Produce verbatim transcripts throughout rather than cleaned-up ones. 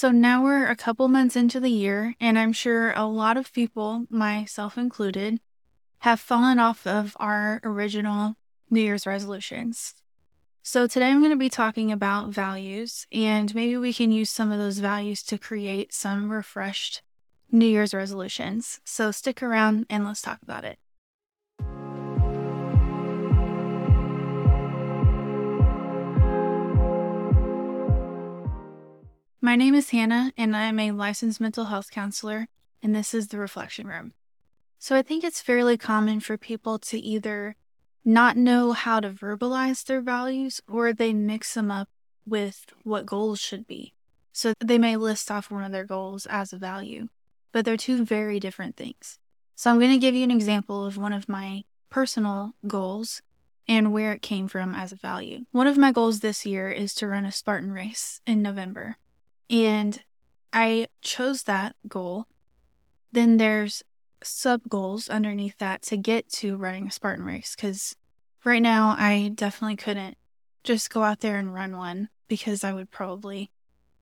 So now we're a couple months into the year, and I'm sure a lot of people, myself included, have fallen off of our original New Year's resolutions. So today I'm going to be talking about values, and maybe we can use some of those values to create some refreshed New Year's resolutions. So stick around and let's talk about it. My name is Hannah, and I am a licensed mental health counselor, and this is the Reflection Room. So I think it's fairly common for people to either not know how to verbalize their values or they mix them up with what goals should be. So they may list off one of their goals as a value, but they're two very different things. So I'm going to give you an example of one of my personal goals and where it came from as a value. One of my goals this year is to run a Spartan race in November. And I chose that goal. Then there's sub goals underneath that to get to running a Spartan race, because right now I definitely couldn't just go out there and run one because I would probably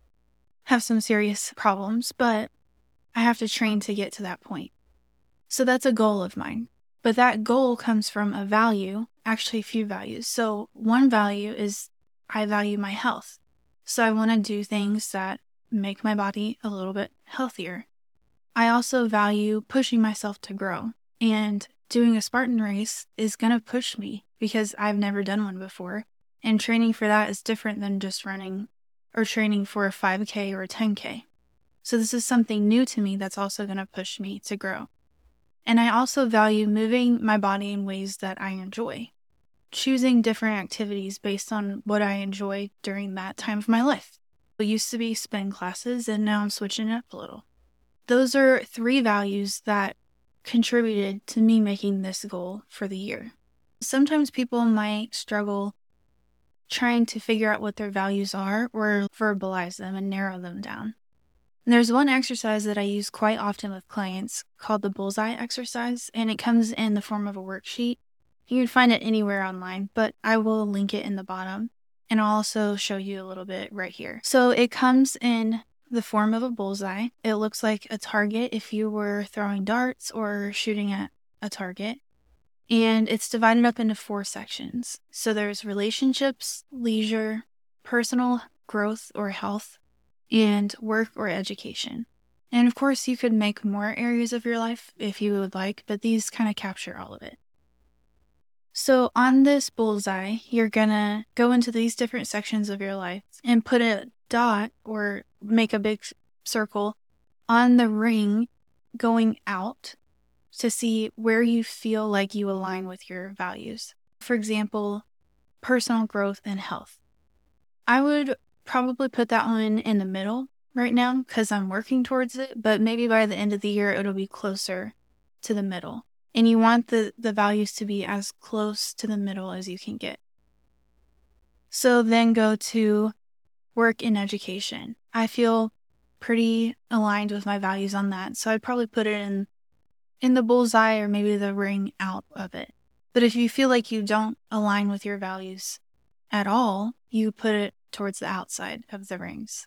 have some serious problems, but I have to train to get to that point. So that's a goal of mine. But that goal comes from a value, actually a few values. So one value is I value my health. So I want to do things that make my body a little bit healthier. I also value pushing myself to grow, and doing a Spartan race is going to push me because I've never done one before, and training for that is different than just running or training for a five K or a ten K. So this is something new to me that's also going to push me to grow. And I also value moving my body in ways that I enjoy, choosing different activities based on what I enjoy during that time of my life. It used to be spin classes, and now I'm switching it up a little. Those are three values that contributed to me making this goal for the year. Sometimes people might struggle trying to figure out what their values are or verbalize them and narrow them down. And there's one exercise that I use quite often with clients called the bullseye exercise, and it comes in the form of a worksheet. You can find it anywhere online, but I will link it in the bottom, and I'll also show you a little bit right here. So it comes in the form of a bullseye. It looks like a target if you were throwing darts or shooting at a target. And it's divided up into four sections. So there's relationships, leisure, personal growth or health, and work or education. And of course, you could make more areas of your life if you would like, but these kind of capture all of it. So on this bullseye, you're gonna go into these different sections of your life and put a dot or make a big circle on the ring going out to see where you feel like you align with your values. For example, personal growth and health. I would probably put that one in the middle right now because I'm working towards it, but maybe by the end of the year, it'll be closer to the middle. And you want the, the values to be as close to the middle as you can get. So then go to work and education. I feel pretty aligned with my values on that. So I'd probably put it in, in the bullseye or maybe the ring out of it. But if you feel like you don't align with your values at all, you put it towards the outside of the rings.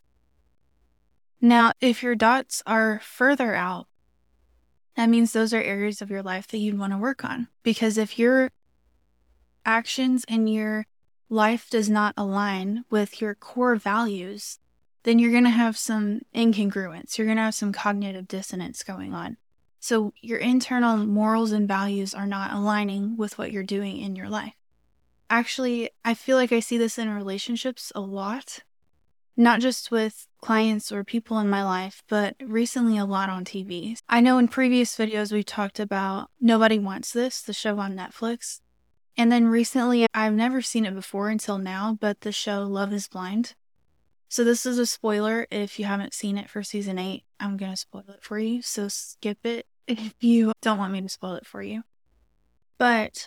Now, if your dots are further out, that means those are areas of your life that you'd want to work on. Because if your actions and your life does not align with your core values, then you're going to have some incongruence. You're going to have some cognitive dissonance going on. So your internal morals and values are not aligning with what you're doing in your life. Actually, I feel like I see this in relationships a lot. Not just with clients or people in my life, but recently a lot on T V. I know in previous videos we talked about Nobody Wants This, the show on Netflix. And then recently, I've never seen it before until now, but the show Love is Blind. So this is a spoiler. If you haven't seen it for season eight, I'm going to spoil it for you. So skip it if you don't want me to spoil it for you. But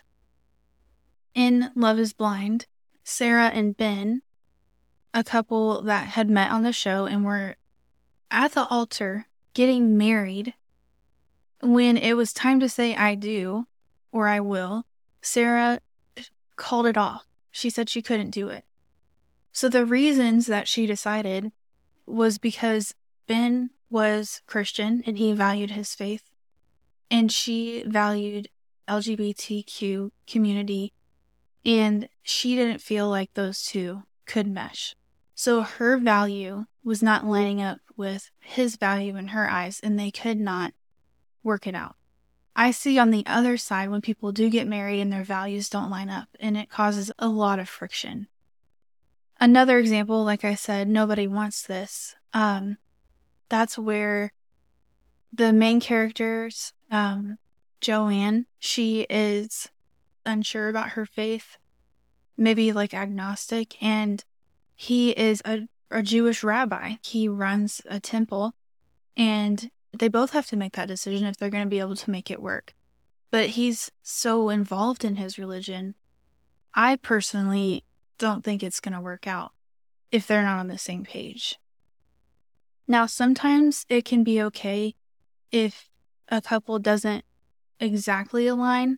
in Love is Blind, Sarah and Ben, a couple that had met on the show and were at the altar getting married, when it was time to say I do or I will, Sarah called it off. She said she couldn't do it. So the reasons that she decided was because Ben was Christian and he valued his faith, and she valued L G B T Q community, and she didn't feel like those two could mesh. So her value was not lining up with his value in her eyes, and they could not work it out. I see on the other side when people do get married and their values don't line up, and it causes a lot of friction. Another example, like I said, nobody wants this. Um, that's where the main characters, um, Joanne, she is unsure about her faith, maybe like agnostic, and he is a, a Jewish rabbi. He runs a temple, and they both have to make that decision if they're going to be able to make it work. But he's so involved in his religion, I personally don't think it's going to work out if they're not on the same page. Now, sometimes it can be okay if a couple doesn't exactly align,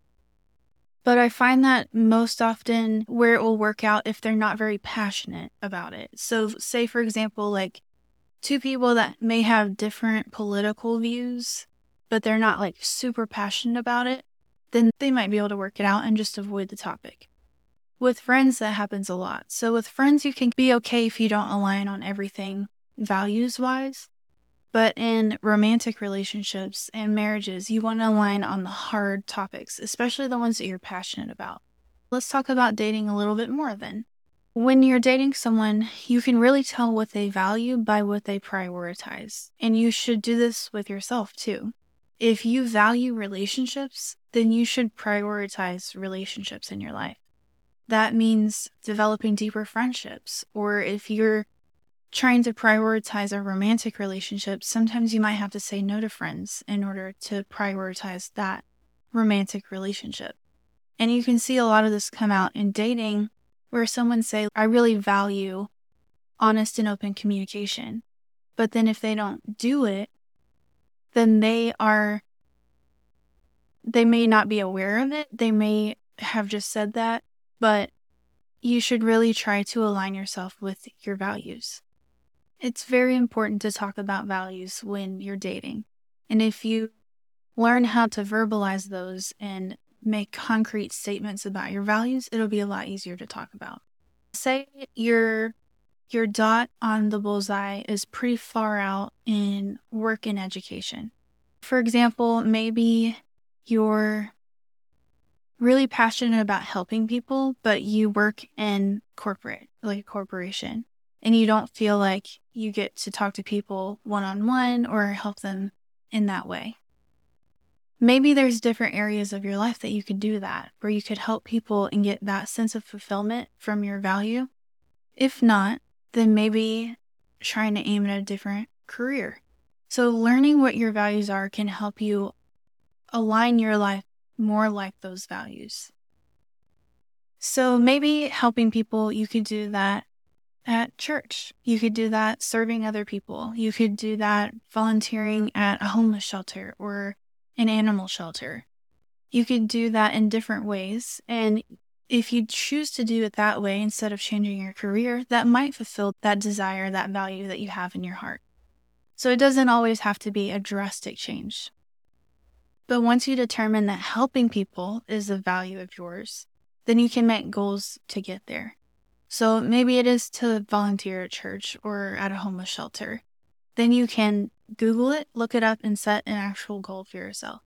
but I find that most often where it will work out if they're not very passionate about it. So say, for example, like two people that may have different political views, but they're not like super passionate about it, then they might be able to work it out and just avoid the topic. With friends, that happens a lot. So with friends, you can be okay if you don't align on everything values-wise. But in romantic relationships and marriages, you want to align on the hard topics, especially the ones that you're passionate about. Let's talk about dating a little bit more then. When you're dating someone, you can really tell what they value by what they prioritize. And you should do this with yourself too. If you value relationships, then you should prioritize relationships in your life. That means developing deeper friendships. Or if you're trying to prioritize a romantic relationship, sometimes you might have to say no to friends in order to prioritize that romantic relationship. And you can see a lot of this come out in dating where someone say, I really value honest and open communication. But then if they don't do it, then they are, they may not be aware of it. They may have just said that, but you should really try to align yourself with your values. It's very important to talk about values when you're dating. And if you learn how to verbalize those and make concrete statements about your values, it'll be a lot easier to talk about. Say your your dot on the bullseye is pretty far out in work and education. For example, maybe you're really passionate about helping people, but you work in corporate, like a corporation, and you don't feel like you get to talk to people one-on-one or help them in that way. Maybe there's different areas of your life that you could do that, where you could help people and get that sense of fulfillment from your value. If not, then maybe trying to aim at a different career. So learning what your values are can help you align your life more like those values. So maybe helping people, you could do that at church. You could do that serving other people. You could do that volunteering at a homeless shelter or an animal shelter. You could do that in different ways. And if you choose to do it that way instead of changing your career, that might fulfill that desire, that value that you have in your heart. So it doesn't always have to be a drastic change. But once you determine that helping people is a value of yours, then you can make goals to get there. So maybe it is to volunteer at church or at a homeless shelter. Then you can Google it, look it up, and set an actual goal for yourself.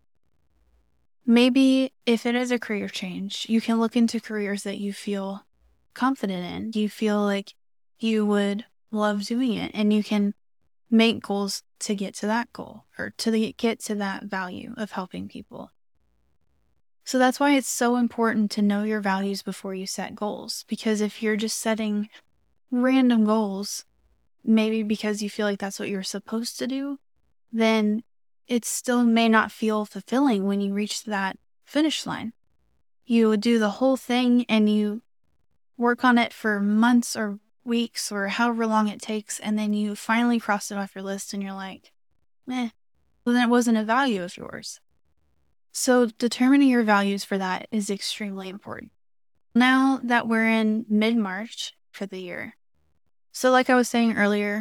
Maybe if it is a career change, you can look into careers that you feel confident in. You feel like you would love doing it, and you can make goals to get to that goal or to get to that value of helping people. So that's why it's so important to know your values before you set goals. Because if you're just setting random goals, maybe because you feel like that's what you're supposed to do, then it still may not feel fulfilling when you reach that finish line. You do the whole thing and you work on it for months or weeks or however long it takes, and then you finally cross it off your list and you're like, meh, well, then it wasn't a value of yours. So determining your values for that is extremely important. Now that we're in mid-March for the year, so like I was saying earlier,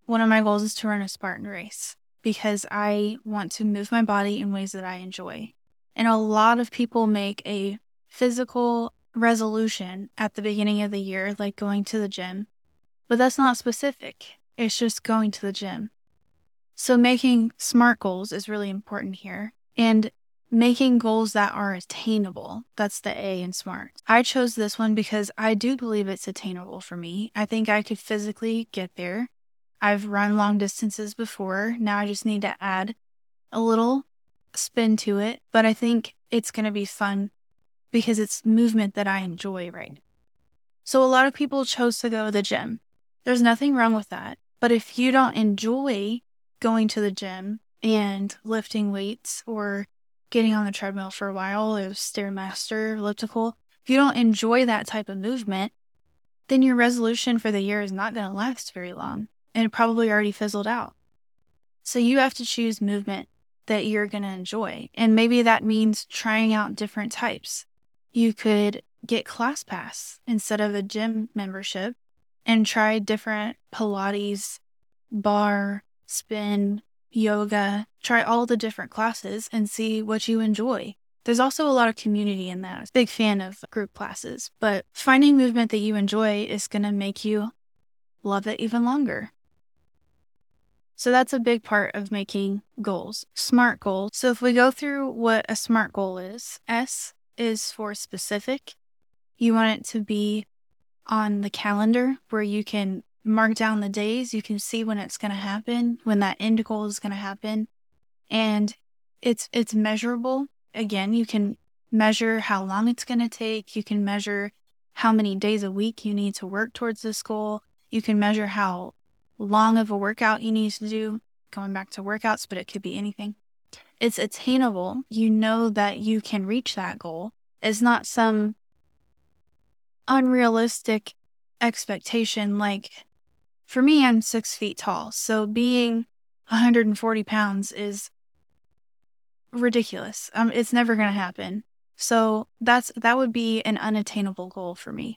one of my goals is to run a Spartan race because I want to move my body in ways that I enjoy. And a lot of people make a physical resolution at the beginning of the year, like going to the gym, but that's not specific. It's just going to the gym. So making SMART goals is really important here, and making goals that are attainable. That's the A in SMART. I chose this one because I do believe it's attainable for me. I think I could physically get there. I've run long distances before. Now I just need to add a little spin to it, but I think it's going to be fun because it's movement that I enjoy, right? So a lot of people chose to go to the gym. There's nothing wrong with that. But if you don't enjoy going to the gym and lifting weights or getting on the treadmill for a while, or Stairmaster, elliptical, if you don't enjoy that type of movement, then your resolution for the year is not going to last very long, and it probably already fizzled out. So you have to choose movement that you're going to enjoy. And maybe that means trying out different types. You could get ClassPass instead of a gym membership and try different Pilates, bar, spin, yoga. Try all the different classes and see what you enjoy. There's also a lot of community in that. I'm a big fan of group classes, but finding movement that you enjoy is going to make you love it even longer. So that's a big part of making goals. SMART goals. So if we go through what a SMART goal is, S is for specific. You want it to be on the calendar where you can mark down the days. You can see when it's going to happen, when that end goal is going to happen. And it's it's measurable. Again, you can measure how long it's going to take. You can measure how many days a week you need to work towards this goal. You can measure how long of a workout you need to do, going back to workouts, but it could be anything. It's attainable. You know that you can reach that goal. It's not some unrealistic expectation. Like, for me, I'm six feet tall, so being one hundred forty pounds is ridiculous. Um, it's never going to happen. So that's that would be an unattainable goal for me.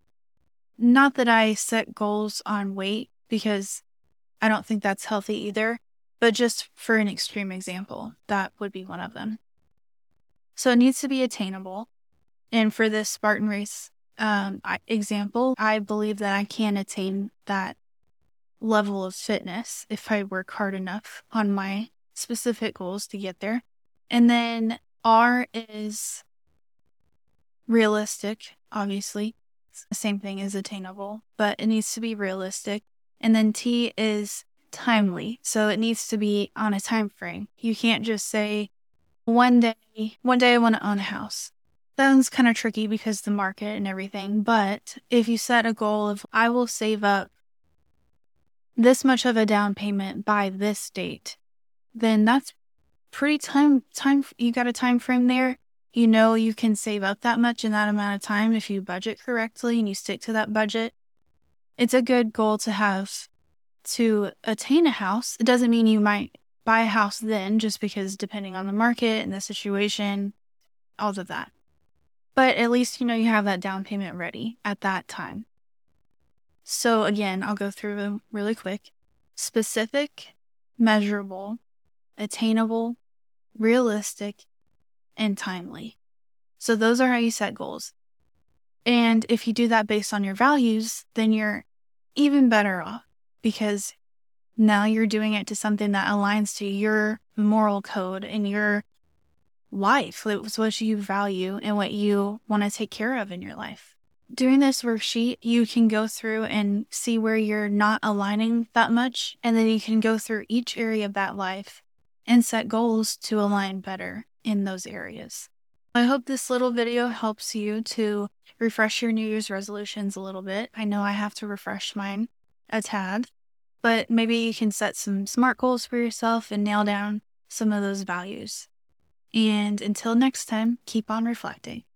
Not that I set goals on weight, because I don't think that's healthy either, but just for an extreme example, that would be one of them. So it needs to be attainable. And for this Spartan race um, I, example, I believe that I can attain that level of fitness if I work hard enough on my specific goals to get there. And then R is realistic, obviously. It's the same thing as attainable, but it needs to be realistic. And then T is timely. So it needs to be on a time frame. You can't just say, one day, one day I want to own a house. That one's kind of tricky because the market and everything. But if you set a goal of, I will save up this much of a down payment by this date, then that's pretty time, time, you got a time frame there. You know you can save up that much in that amount of time if you budget correctly and you stick to that budget. It's a good goal to have to attain a house. It doesn't mean you might buy a house then, just because depending on the market and the situation, all of that. But at least you know you have that down payment ready at that time. So again, I'll go through them really quick. Specific, measurable, attainable, realistic, and timely. So those are how you set goals. And if you do that based on your values, then you're even better off, because now you're doing it to something that aligns to your moral code and your life. It's what you value and what you want to take care of in your life. During this worksheet, you can go through and see where you're not aligning that much, and then you can go through each area of that life and set goals to align better in those areas. I hope this little video helps you to refresh your New Year's resolutions a little bit. I know I have to refresh mine a tad, but maybe you can set some SMART goals for yourself and nail down some of those values. And until next time, keep on reflecting.